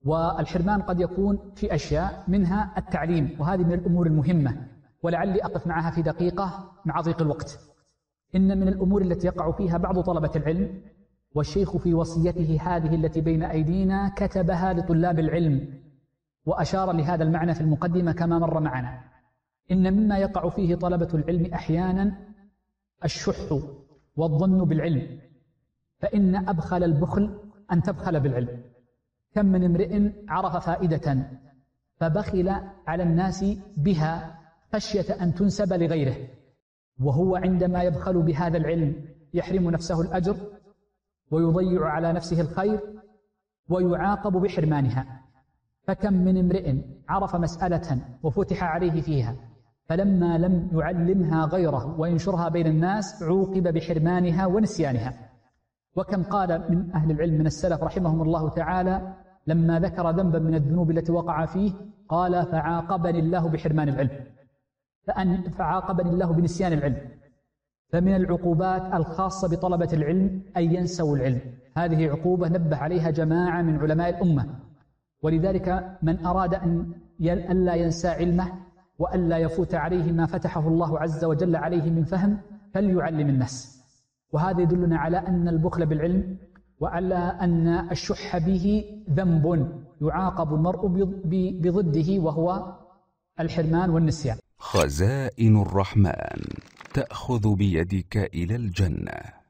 والحرمان قد يكون في أشياء منها التعليم، وهذه من الأمور المهمة، ولعلي أقف معها في دقيقة مع ضيق الوقت. إن من الأمور التي يقع فيها بعض طلبة العلم، والشيخ في وصيته هذه التي بين أيدينا كتبها لطلاب العلم وأشار لهذا المعنى في المقدمة كما مر معنا، إن مما يقع فيه طلبة العلم أحيانا الشح والظن بالعلم، فإن أبخل البخل أن تبخل بالعلم. كم من امرئ عرف فائدة فبخل على الناس بها خشية أن تنسب لغيره، وهو عندما يبخل بهذا العلم يحرم نفسه الأجر ويضيع على نفسه الخير ويعاقب بحرمانها. فكم من امرئ عرف مسألة وفتح عليه فيها، فلما لم يعلمها غيره وينشرها بين الناس عوقب بحرمانها ونسيانها. وكم قال من أهل العلم من السلف رحمهم الله تعالى لما ذكر ذنبا من الذنوب التي وقع فيه قال فعاقبني الله بحرمان العلم، فعاقبني الله بنسيان العلم. فمن العقوبات الخاصة بطلبة العلم أن ينسوا العلم، هذه عقوبة نبه عليها جماعة من علماء الأمة. ولذلك من أراد أن لا ينسى علمه وألا يفوت عليه ما فتحه الله عز وجل عليه من فهم فليعلم الناس. وهذا يدلنا على أن البخل بالعلم وعلى أن الشح به ذنب يعاقب المرء بضده وهو الحرمان والنسيان. خزائن الرحمن تأخذ بيدك إلى الجنة.